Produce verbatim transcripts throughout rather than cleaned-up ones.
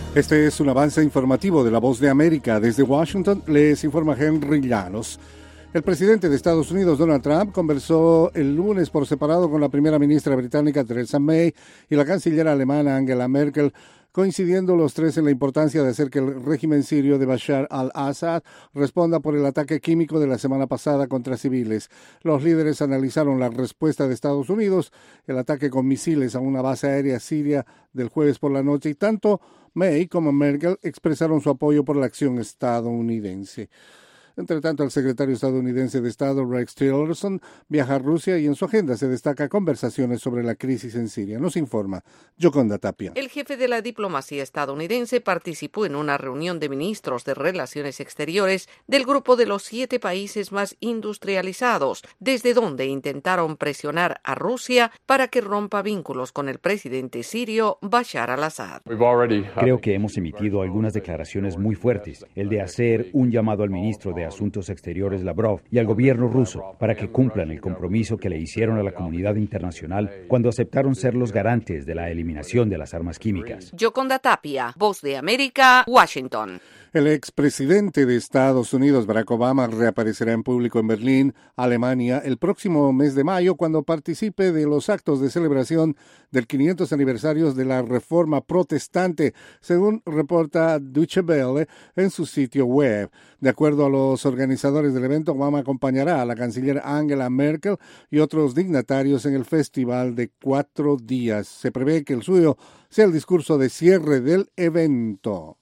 Este es un avance informativo de La Voz de América. Desde Washington les informa Henry Llanos. El presidente de Estados Unidos, Donald Trump, conversó el lunes por separado con la primera ministra británica, Theresa May, y la canciller alemana, Angela Merkel, coincidiendo los tres en la importancia de hacer que el régimen sirio de Bashar al-Assad responda por el ataque químico de la semana pasada contra civiles. Los líderes analizaron la respuesta de Estados Unidos, el ataque con misiles a una base aérea siria del jueves por la noche, y tanto May como Merkel expresaron su apoyo por la acción estadounidense. Entre tanto, el secretario estadounidense de Estado, Rex Tillerson, viaja a Rusia y en su agenda se destaca conversaciones sobre la crisis en Siria. Nos informa Yoconda Tapia. El jefe de la diplomacia estadounidense participó en una reunión de ministros de Relaciones Exteriores del grupo de los siete países más industrializados, desde donde intentaron presionar a Rusia para que rompa vínculos con el presidente sirio Bashar al-Assad. Creo que hemos emitido algunas declaraciones muy fuertes, el de hacer un llamado al ministro de Asuntos Exteriores Lavrov y al gobierno ruso para que cumplan el compromiso que le hicieron a la comunidad internacional cuando aceptaron ser los garantes de la eliminación de las armas químicas. Yoconda Tapia, Voz de América, Washington. El expresidente de Estados Unidos, Barack Obama, reaparecerá en público en Berlín, Alemania, el próximo mes de mayo, cuando participe de los actos de celebración del quinientos aniversario de la Reforma Protestante, según reporta Deutsche Welle en su sitio web. De acuerdo a los organizadores del evento, Obama acompañará a la canciller Angela Merkel y otros dignatarios en el festival de cuatro días. Se prevé que el suyo sea el discurso de cierre del evento.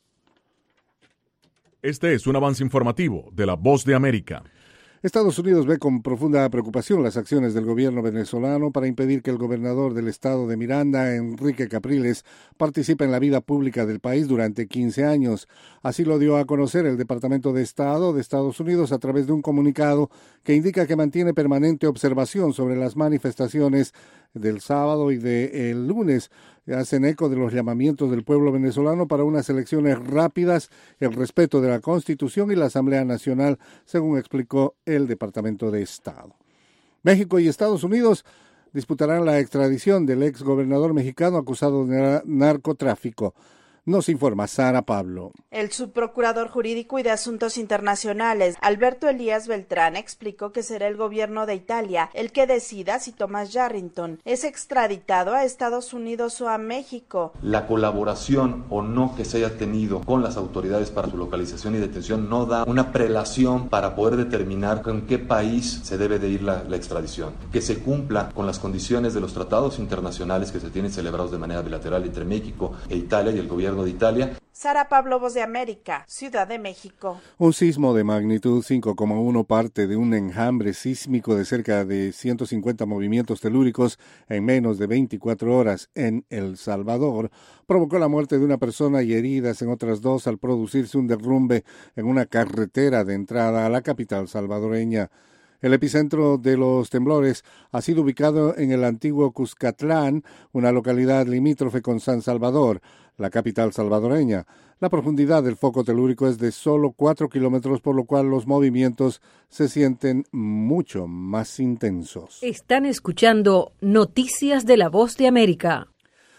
Este es un avance informativo de La Voz de América. Estados Unidos ve con profunda preocupación las acciones del gobierno venezolano para impedir que el gobernador del estado de Miranda, Enrique Capriles, participe en la vida pública del país durante quince años. Así lo dio a conocer el Departamento de Estado de Estados Unidos a través de un comunicado que indica que mantiene permanente observación sobre las manifestaciones del sábado y del lunes. Hacen eco de los llamamientos del pueblo venezolano para unas elecciones rápidas, el respeto de la Constitución y la Asamblea Nacional, según explicó el Departamento de Estado. México y Estados Unidos disputarán la extradición del ex gobernador mexicano acusado de narcotráfico. Nos informa Sara Pablo. El subprocurador jurídico y de Asuntos Internacionales, Alberto Elías Beltrán, explicó que será el gobierno de Italia el que decida si Thomas Yarrington es extraditado a Estados Unidos o a México. La colaboración o no que se haya tenido con las autoridades para su localización y detención no da una prelación para poder determinar con qué país se debe de ir la, la extradición. Que se cumpla con las condiciones de los tratados internacionales que se tienen celebrados de manera bilateral entre México e Italia y el gobierno de Italia. Sara Pablo, Voz de América, Ciudad de México. Un sismo de magnitud cinco coma uno, parte de un enjambre sísmico de cerca de ciento cincuenta movimientos telúricos en menos de veinticuatro horas en El Salvador, provocó la muerte de una persona y heridas en otras dos al producirse un derrumbe en una carretera de entrada a la capital salvadoreña. El epicentro de los temblores ha sido ubicado en el antiguo Cuscatlán, una localidad limítrofe con San Salvador, la capital salvadoreña. La profundidad del foco telúrico es de solo cuatro kilómetros, por lo cual los movimientos se sienten mucho más intensos. Están escuchando Noticias de La Voz de América.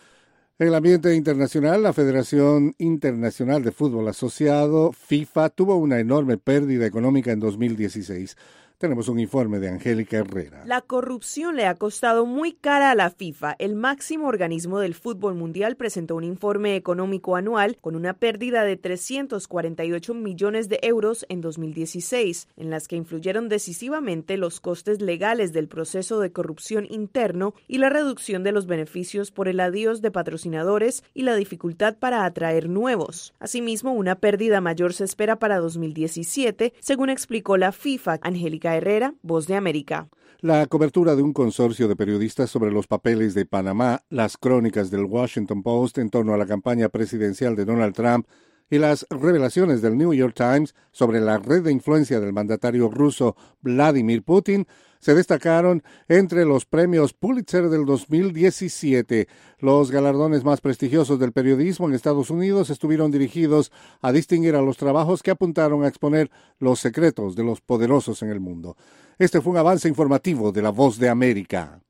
En el ambiente internacional, la Federación Internacional de Fútbol Asociado, FIFA, tuvo una enorme pérdida económica en dos mil dieciséis. Tenemos un informe de Angélica Herrera. La corrupción le ha costado muy cara a la FIFA. El máximo organismo del fútbol mundial presentó un informe económico anual con una pérdida de trescientos cuarenta y ocho millones de euros en dos mil dieciséis, en las que influyeron decisivamente los costes legales del proceso de corrupción interno y la reducción de los beneficios por el adiós de patrocinadores y la dificultad para atraer nuevos. Asimismo, una pérdida mayor se espera para dos mil diecisiete, según explicó la FIFA. Angélica Herrera, Voz de América. La cobertura de un consorcio de periodistas sobre los papeles de Panamá, las crónicas del Washington Post en torno a la campaña presidencial de Donald Trump y las revelaciones del New York Times sobre la red de influencia del mandatario ruso Vladimir Putin se destacaron entre los premios Pulitzer del dos mil diecisiete. Los galardones más prestigiosos del periodismo en Estados Unidos estuvieron dirigidos a distinguir a los trabajos que apuntaron a exponer los secretos de los poderosos en el mundo. Este fue un avance informativo de La Voz de América.